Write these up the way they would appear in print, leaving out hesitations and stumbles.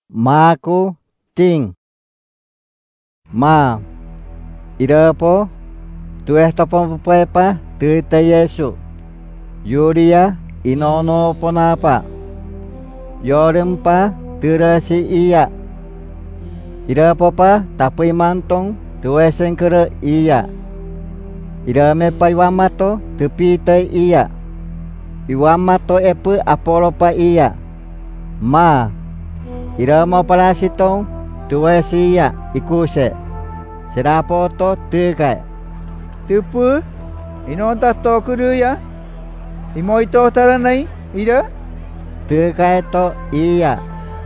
Maku ting. Ma. Idapo. Tues topon pepa tuita Yesu. Yuria inono ponapa. Yorempa turasi iya. Idapo pa tapi mantong tuesen kere iya. Idame pa iwamato tupite iya. Iwamato epu apolopa iya. Ma. Idamo parasitong tuesi iya ikuse. Serapo to tukai. Tupu, inonta to kuru ya? Imoito taranai, ira? Tukai to iya.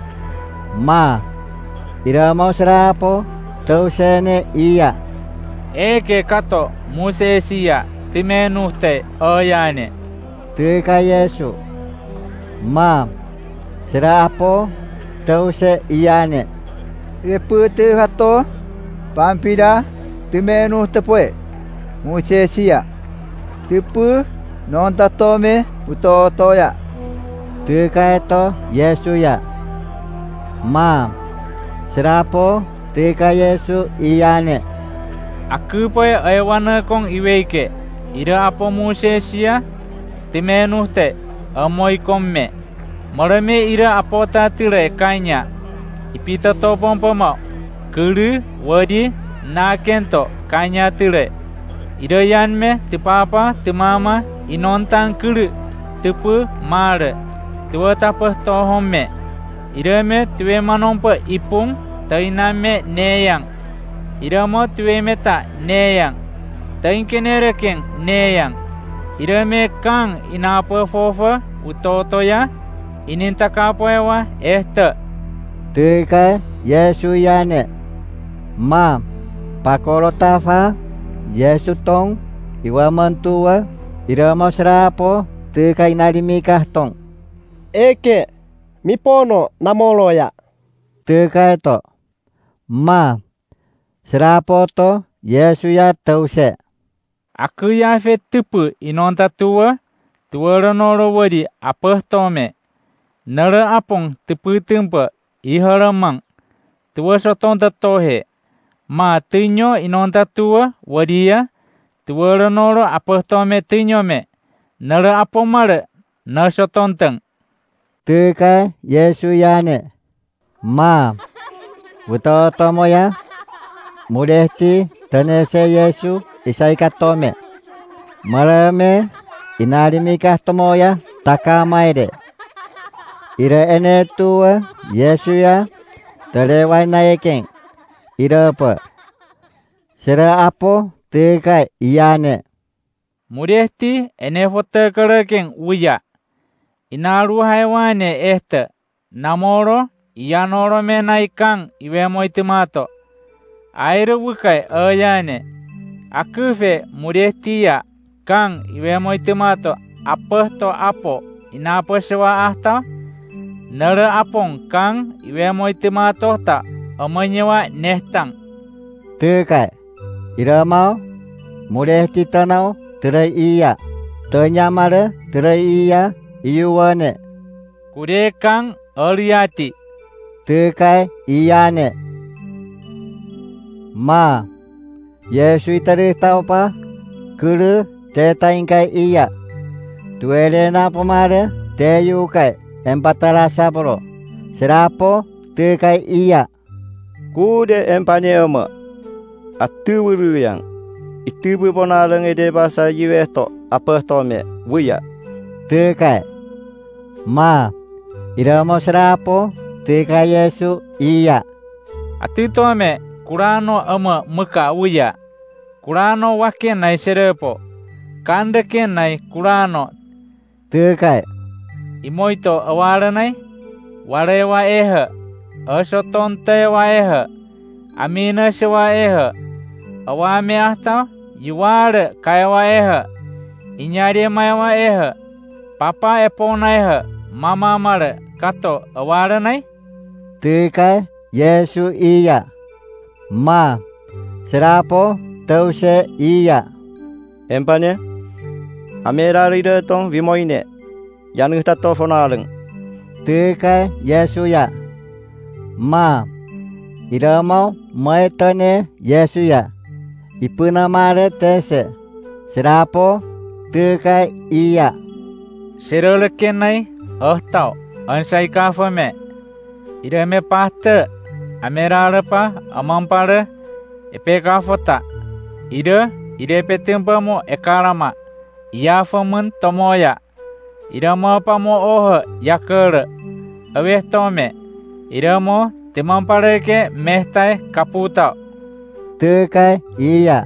Ma. Idamo serapo tausene iya. Eke kato musesia timenuhte oyane. Tukai Yesu. Ma. Serapo tause iyane. Repute hato, pampira, tumenu tepoe. Musesia. Tupu, non tatome, utotoya. Tukai to Yesu ya. Ma. Serapo tukai Yesu iyane. Aku poe aywana kong iweke. Ira apo musesia timenuhte amoi komme. Marame ira apota tire kanya. Ipita to pompoma. Kuru wadi nakento kanya tire. Ira yanme tipapa timama inontang kuru. Tupu mare. Tua tapah tohome. Ira me tuwe manompa ipung tainame neyang. Ira mo tuwe meta neyang. Tain kenerekeng neyang. Ira me kang inapa fofa utotoya. Ininta kapoewa ehte. Tukai Yesu yane. Ma. Pakolo tafa Yesu tong iwa mantua iramo serapo tukai narimikah tong. Eke mipono namoloya. Tukai to. Ma. Serapo to Yesu ya tause. Aku ya fe tupu inonta tua. Tua renoro wadi apah tome. Nara apong tupu tempa iharamang. Tua sotong tatohe. Ma tinyo inonta tua wadia. Tua renoro apah tome tinyo me. Nara apong mare na sotong teng. Tukai Yesu yane. Ma. Utotomo ya. Mudehti tanese Yesu isaikatome. Marame inarimikah tomoya takamaide. Ira ene tua Yesu ya terewai naikeng. Ira apa? Sera apo tukai iyane. Mudehti ene fote kerekeng uya. Inaru haiwane ehte. Namoro iyanoro me naikang iwe moitimato. Aire wukai oyane. Akufe mudehtia kang iwe moitimato apah to apo inapa sewa ahta. Nara apong kang iwe moitimato ta omanyewa nehtang. Tukai. Ira mau. Mudehti tanau terai iya. Tanyamara terai iya iyuwane. Kude kang oliati. Tukai iyane. Ma. Yesu itari tau pa. Kuru te taingkai iya. Tuele na pomare te yukai. Empatara sabro. Serapo tukai iya. Kude empanyeoma. Atuburu yang. Itubu ponareng ede basa yueto apah tome wuya. Tukai. Ma. Iramo serapo tukai Yesu iya. Atitome kurano ama muka uya. Kurano wake nai serepo. Kande ken nai kurano. Tukai. Imoito awara nai. Warewa ehe. Asotonte wa ehe. Amina sewa ehe. Awame ahta. Yuware kaiwa ehe. Inyari maiwa ehe. Papa epona ehe. Mama mare kato awara nai. Tukai Yesu iya. Ma. Serapo tause iya. Empane. Amera rida tong vimoine. Yanu tato fonareng. Tukai Yesu ya. Ma, ira mau maitane Yesuya. Ipuna mare tese. Serapo tekai iya. Sirelekenai tau ansai kafame. Ira me pahte ameralepa amampare epe kafota. Ida petempamo ekarama. Ia famun tomoya. Ida mo pamo yakere. Aweh tome. Ida mo timampare ke mehtai kaputa. Tekai iya.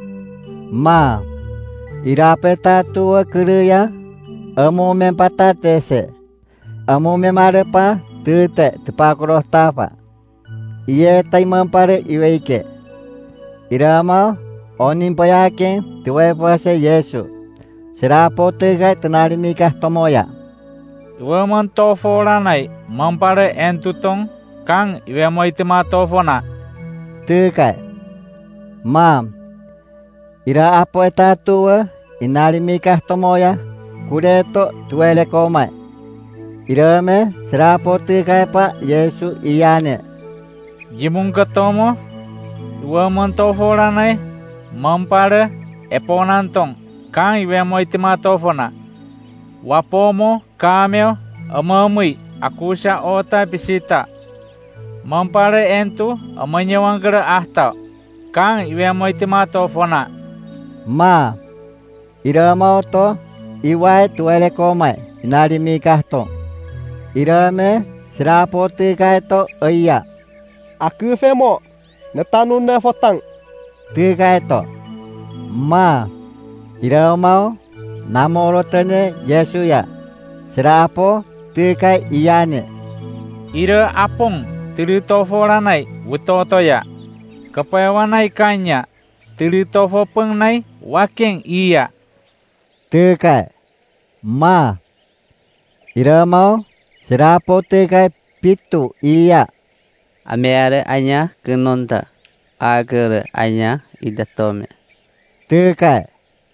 Ma, ira peta tua keruya. Amu mempata tese. Amu memarepa tete tepakroh tapa. Ia tai mampare iweike. Ira mau onin payaken tuwe pase Yesu. Serapo tegai tenari mikah tomoya. Iwe mantoforanai mampare entutong kang iwe mo itima tofona. Tegai. Mam. Ira apo eta tuwe inari mikah tomoya. Kureto tuwele komai. Ira me serapo tegai pa Yesu iyane. Jimung ketomo. Iwe mantoforanai mampare eponantong kang iwe mo itima tofona. Wapomo kameo amamui akusha ota bisita. Mampare entu amanyawangkere ahta kang iwe mo itima tofona. Ma, ira mau to iwai tuwele komai inari mikah to. Ira me serapo tegai to iya. Aku femo netanuna fotang. Tegai to. Ma, ira mau namoro tene Yesuya. Serapo tegai iyane. Ira apong tiritoforanai wutotoya. Kepayawanai kanya tiritofopengnai wakeng iya. Tegai. Ma, ira mau serapo tegai pitu iya. Ameare anya kenonta. Agere anya idatome. Tegai.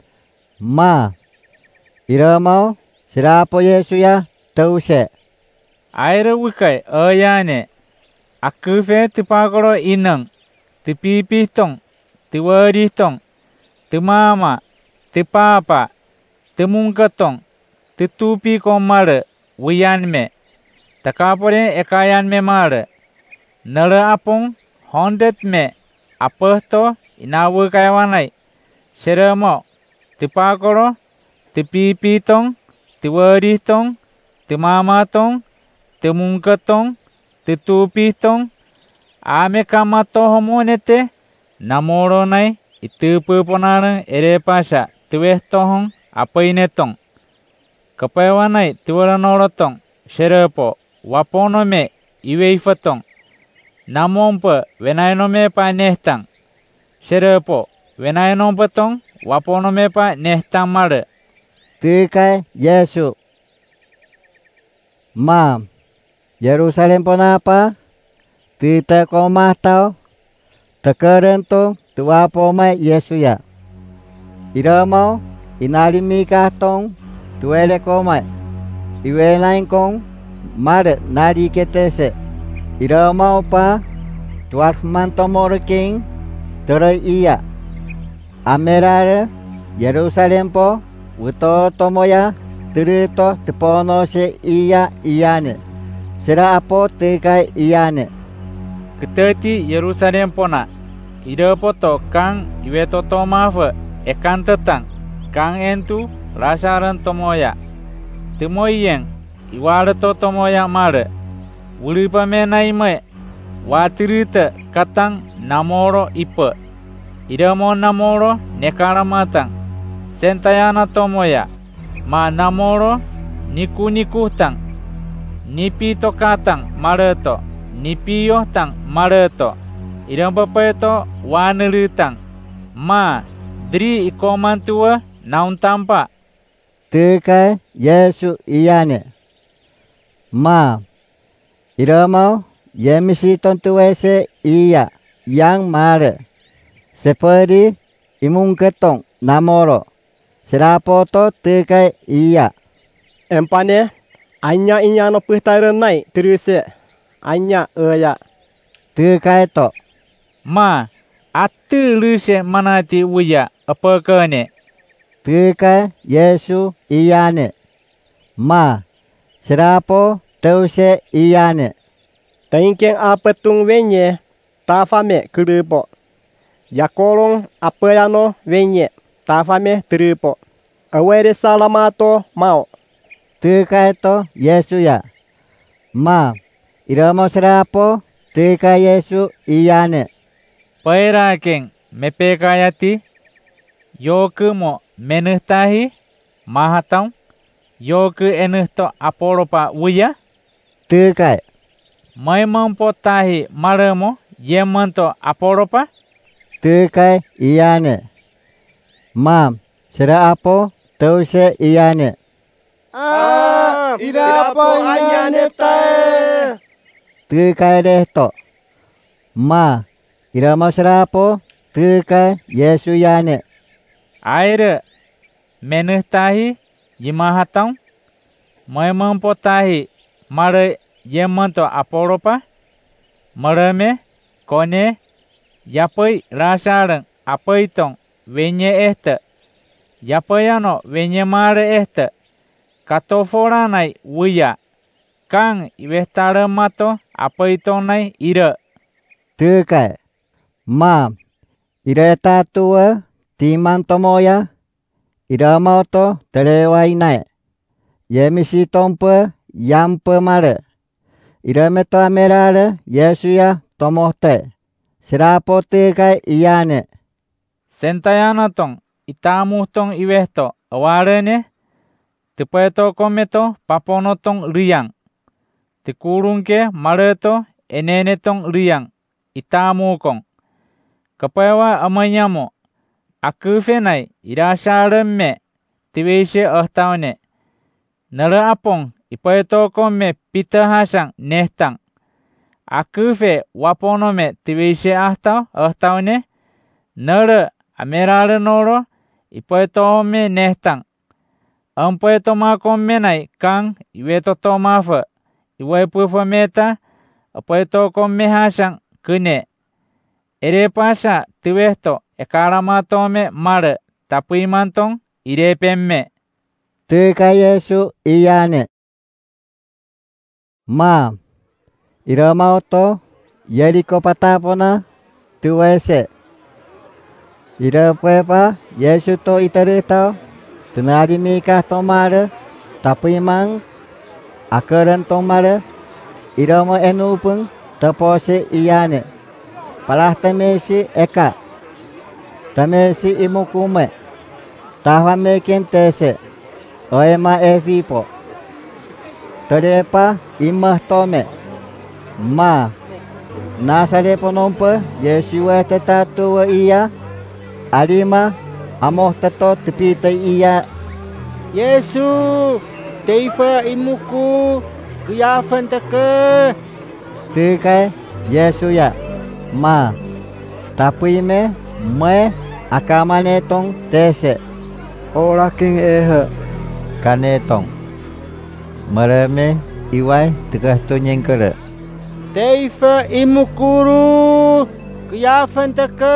Ma, ira mau serapo Yesuya tause. Aire wikai ayane. Akufe tipagoro inang. Tipipitong. Tiwaritong. Timama. Tipapa. Timungkatong. Titupi komare. Wiyanme. Takapore ekayanme mare. Nara apong hondet me. Apahto inawe kaiwanai. Seremo. Tipagoro. Tipipitong. Tiwaritong. Timamatong. Timungkatong. Titupitong. Ame kamato homonete. Namoronai. Itupuponarang erepasa. Tiwehtohong. Apainetong. Kapayawanai tiwaranorotong. Serepo. Waponome. Iweifatong. Namompa venainomé pa nehtang. Serepo venainompatong waponomé pa nehtang mare. Tegai Yesu. Ma, Yerusalem ponapa. Tita komah tau. Tekerentong tuwapo mai Yesuya. Ira mau inari mikah tong tuwele komai. Iwe lain kong mare nari ketese. Ira mau pa tuak mantomor king terai iya. Amerare Yerusalem po uto tomoya terito tepono se iya iyane. Sera apo tegai iyane. Keteti Yerusalem pona. Ida poto kang iwe toto mafe ekan tetang. Kang entu rasaran tomoya. Temoyeng iwale to tomoya mare. Ulipa menaime watirita katang namoro ipe. Ida mo namoro nekaramatang. Sentayana tomoya. Ma namoro niku-nikutang. Nipito katang mareto. Nipiyo tang mareto. Ida bapeto wanelitang. Ma dri ikomantua naun tampa. Tegai Yesu iyane. Ma, ira mau yemisi tontuwese iya yang mare. Seperti imungketong namoro. Serapoto tegai iya. Empane anya inya no pehtarenai teruse. Anya ya. Terkai tok. Ma, atu luse manati uya apa kene? Terkai Yesu iyane. Ma, serapo tause iyane. Taingkeng apa tung wenye tafame kerupo. Yakolong apa yano wenye tafame terupo. Awere salamato mau. Terkai to Yesu ya. Ma, iramo serapo terkai Yesu iyane. Pairakeng mepekayati yoku mo menuhtahi mahatang yoku enuhto aporopa uya Terkai. mai mampotahi maremo yemanto aporopa Terkai iyane. Ma, serapo tause iyane. Irapo anyane tae. Terkai dehto. Ma, iramo serapo terkai Yesu yane. aire menuhtahi yimahatang mai mampotahi mare yemanto aporopa mareme kone yapai rasarang apaitong venye este yapayano venye mare este katoforanai uya kang ivestare mato apaitonai ira Terkai. Ma, ira tatua timan tomoya. Ira moto terewai nae. Yemisi tompe yampe mare. Ira meto amerare Yesuya tomohte. Serapo terkai iyane. sentayanaton itamuhtong ivesto awarene tepeto kometo paponotong riyang tikurungke mareto enenetong riyang itamukong kapawa amanyamo akufenai irasharemme tiwese ahtaune nara apong ipaito komme pitahasang nehtang akufe waponome tiwese ahtaune nara amerare noro ipaito me nehtang ampaito makommenai kang iweto tomafa iwaipufa meta apaito komme hasang kene ere pasa tiwehto ekaramatome mare tapuimantong irepemme Terkai Yesu iyane. Ma, ira mauto Yeriko patapona tuwese. Ira pepa Yesu to iterito tenari mikah tomare tapuimang akaran tomare ira mo enupung tapose iyane. Palah temesi eka. Temesi imukume. Tahwame kentese. Oema evipo. Terepa imah tome. Ma. Nasare ponompe Yesua tetatu iya. Alima amoh teto tepite iya. Yesu, teifa imuku kuyafan teke. Terkai Yesuya. Ma. Tapuime me akamanetong tese. Ora king ehe. Kanetong. Mereme iwai tegah tunyeng kere. Teifa imukuru kuyafan teke.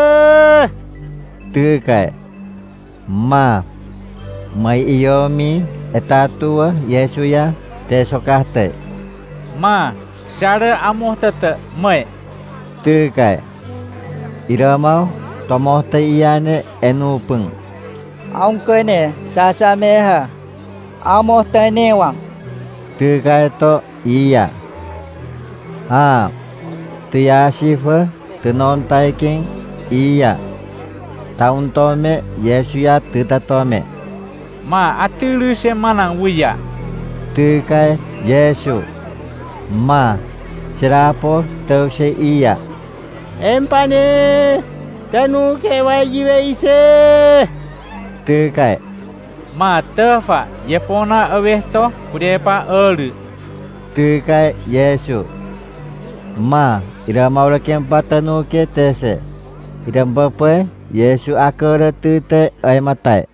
Terkai. Ma. Mai iyomi etatua Yesuya tesokahte. ma syara amuh tete mai Terkai. Iramau tomohte iyane enupeng. Aungkene sasa meha. Amo tenewang. Terkai to iya. Ha. Tiasifa tenontaiking iya. Taun tome Yesuya tetatome. ma atulu se manang uya Terkai Yesu. Ma. Serapo tause iya. Empane tanu kewa jiwe ise. Terkai. ma tefa yepona awehto kudepa elu Terkai Yesu. Ma. Ira maula kempatanu ke tese. Ira mbape Yesu akara tute ay matai.